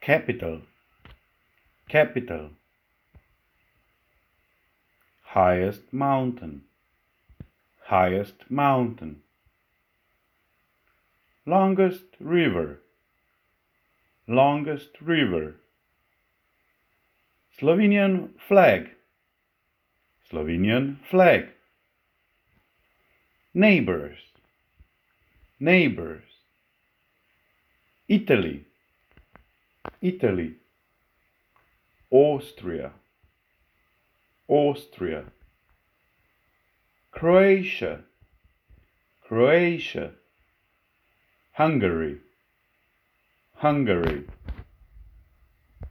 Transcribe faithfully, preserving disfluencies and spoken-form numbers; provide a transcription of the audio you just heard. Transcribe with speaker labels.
Speaker 1: capital, capital. Highest mountain, highest mountain. Longest river, longest river. Slovenian flag, Slovenian flag. Neighbors, neighbors. Italy, Italy. Austria, Austria. Croatia, Croatia. Hungary, Hungary.